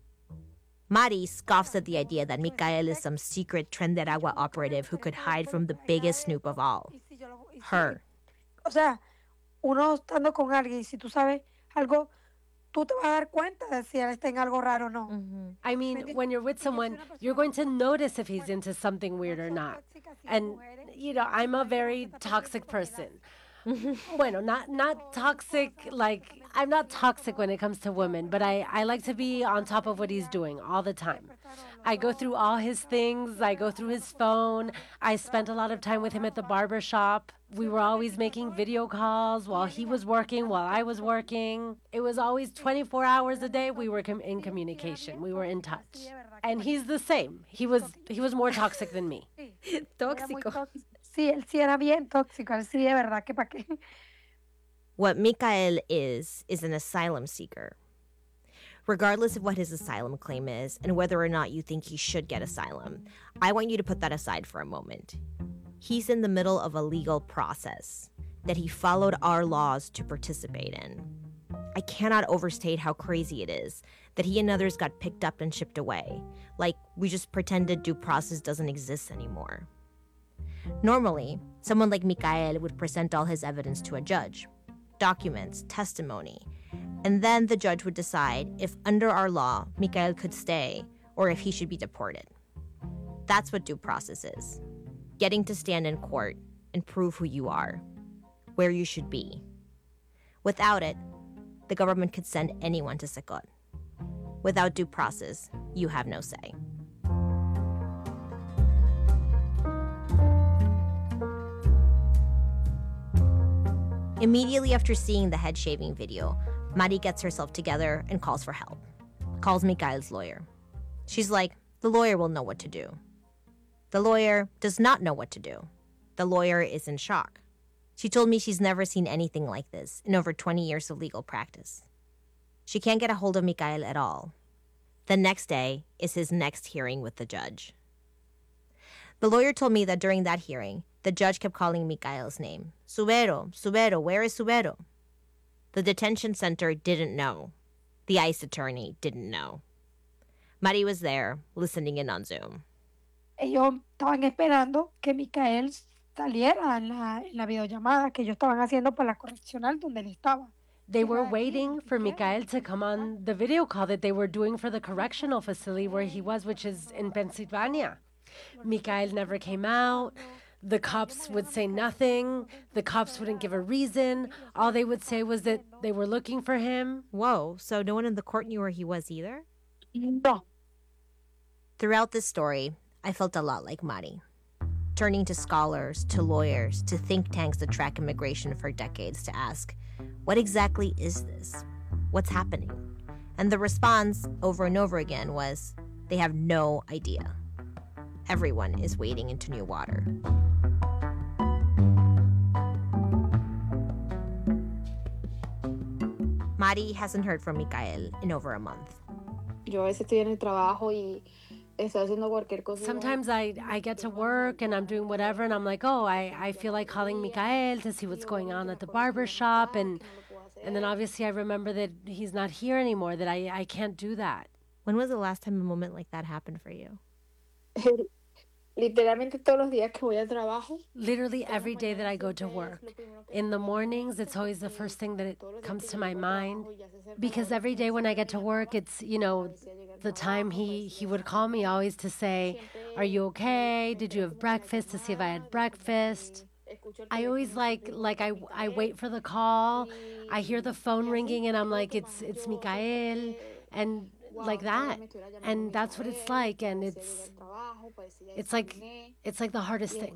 Mari scoffs at the idea that Micael is some secret Tren de Aragua operative who could hide from the biggest snoop of all, her. O sea, uno estando con alguien, si tú sabes algo, tú te vas a dar cuenta de si él está en algo raro o no. Mm-hmm. I mean, when you're with someone, you're going to notice if he's into something weird or not. And, you know, I'm a very toxic person. Bueno, not not toxic, like, I'm not toxic when it comes to women, but I, I like to be on top of what he's doing all the time. I go through all his things. I go through his phone. I spent a lot of time with him at the barber shop. We were always making video calls while he was working, while I was working. It was always twenty-four hours a day we were com- in communication. We were in touch. And he's the same. He was he was more toxic than me. Tóxico. Sí, él sí era bien tóxico. Él sí, de verdad, que pa' qué. What Micael is, is an asylum seeker. Regardless of what his asylum claim is and whether or not you think he should get asylum, I want you to put that aside for a moment. He's in the middle of a legal process that he followed our laws to participate in. I cannot overstate how crazy it is that he and others got picked up and shipped away, like we just pretended due process doesn't exist anymore. Normally, someone like Micael would present all his evidence to a judge, documents, testimony, and then the judge would decide if under our law, Micael could stay or if he should be deported. That's what due process is. Getting to stand in court and prove who you are, where you should be. Without it, the government could send anyone to Secot. Without due process, you have no say. Immediately after seeing the head shaving video, Mari gets herself together and calls for help. Calls Micael's lawyer. She's like, the lawyer will know what to do. The lawyer does not know what to do. The lawyer is in shock. She told me she's never seen anything like this in over twenty years of legal practice. She can't get a hold of Micael at all. The next day is his next hearing with the judge. The lawyer told me that during that hearing, the judge kept calling Micael's name. Subero, Subero, where is Subero? The detention center didn't know. The ICE attorney didn't know. Mari was there, listening in on Zoom. Ellos estaban esperando que Micael saliera en la, en la videollamada que ellos estaban haciendo para la correccional donde él estaba. They were waiting for Mikael to come on the video call that they were doing for the correctional facility where he was, which is in Pennsylvania. Mikael never came out. The cops would say nothing. The cops wouldn't give a reason. All they would say was that they were looking for him. Whoa, so no one in the court knew where he was either? No. Throughout this story, I felt a lot like Mari, turning to scholars, to lawyers, to think tanks that track immigration for decades to ask, what exactly is this? What's happening? And the response over and over again was, they have no idea. Everyone is wading into new water. Mari hasn't heard from Mikael in over a month. Yo a veces estoy en el trabajo y estoy haciendo cualquier cosa. Sometimes I, I get to work and I'm doing whatever and I'm like, oh, I, I feel like calling Mikael to see what's going on at the barber shop. And, and then obviously I remember that he's not here anymore, that I, I can't do that. When was the last time a moment like that happened for you? Literalmente todos los días que voy al trabajo. Literally every day that I go to work. In the mornings, it's always the first thing that it comes to my mind. Because every day when I get to work, it's, you know, the time he, he would call me always to say, are you okay? Did you have breakfast? To see if I had breakfast. I always like, like I, I wait for the call. I hear the phone ringing and I'm like, it's, it's Mikael. And like that. And that's what it's like. And it's, it's like, it's like the hardest thing.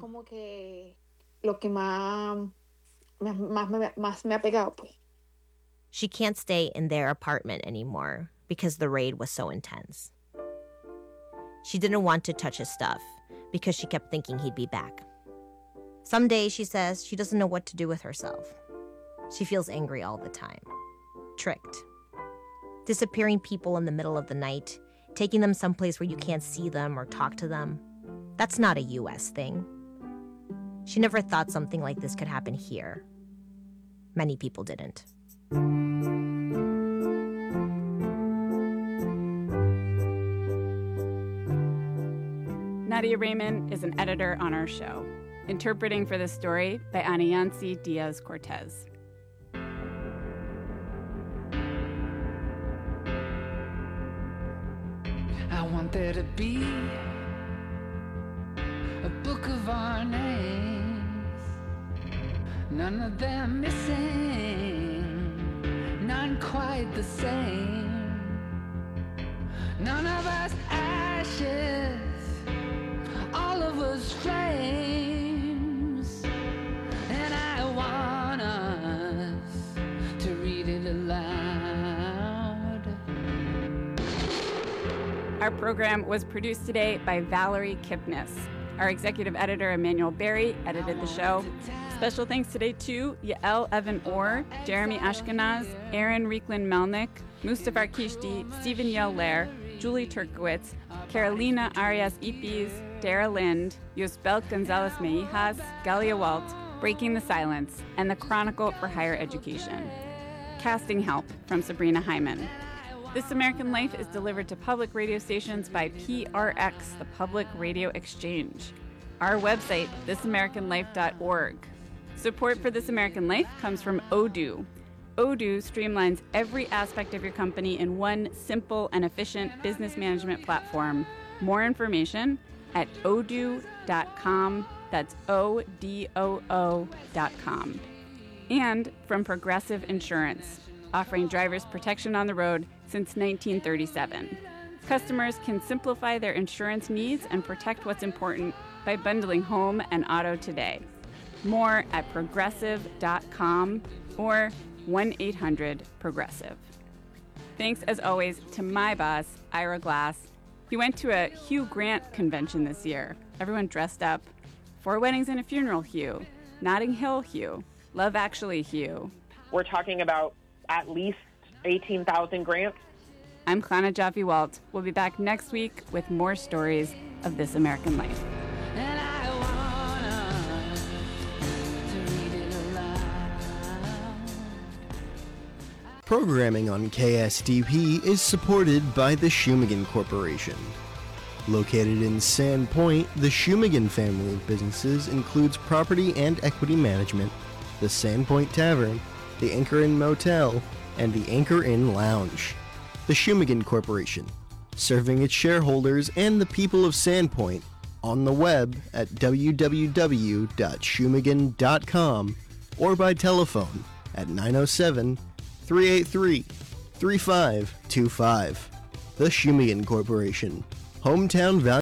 She can't stay in their apartment anymore because the raid was so intense. She didn't want to touch his stuff because she kept thinking he'd be back. Some days, she says, she doesn't know what to do with herself. She feels angry all the time. Tricked. Disappearing people in the middle of the night, taking them someplace where you can't see them or talk to them. That's not a U S thing. She never thought something like this could happen here. Many people didn't. Nadia Raymond is an editor on our show, interpreting for this story by Anayansi Diaz-Cortez. I want there to be a book of our names, none of them missing, none quite the same, none of us ashes, all of us flames, and I want us to read it aloud. Our program was produced today by Valerie Kipnis. Our executive editor, Emmanuel Berry, edited the show. Special thanks today to Yael Evan Orr, Jeremy Ashkenaz, Aaron Rieklin Melnick, Mustafar Kishti, Stephen Yell Lair, Julie Turkowitz, Carolina Arias Ipis, Dara Lind, Yosbel Gonzalez Meijas, Galia Walt, Breaking the Silence, and the Chronicle for Higher Education. Casting help from Sabrina Hyman. This American Life is delivered to public radio stations by P R X, the Public Radio Exchange. Our website, this american life dot org. Support for This American Life comes from Odoo. Odoo streamlines every aspect of your company in one simple and efficient business management platform. More information at odoo dot com. That's O D O O dot com. And from Progressive Insurance, offering drivers protection on the road since nineteen thirty-seven. Customers can simplify their insurance needs and protect what's important by bundling home and auto today. More at progressive dot com or one eight hundred progressive. Thanks, as always, to my boss, Ira Glass. He went to a Hugh Grant convention this year. Everyone dressed up. Four Weddings and a Funeral Hugh. Notting Hill Hugh. Love Actually Hugh. We're talking about at least eighteen thousand grants. I'm Chana Joffe-Walt. We'll be back next week with more stories of This American Life. Programming on K S D P is supported by the Shumagan Corporation. Located in Sand Point, the Shumagan family of businesses includes property and equity management, the Sand Point Tavern, the Anchor Inn Motel, and the Anchor Inn Lounge. The Shumigan Corporation, serving its shareholders and the people of Sandpoint on the web at w w w dot shumigan dot com or by telephone at nine oh seven, three eight three, three five two five. The Shumigan Corporation, hometown value.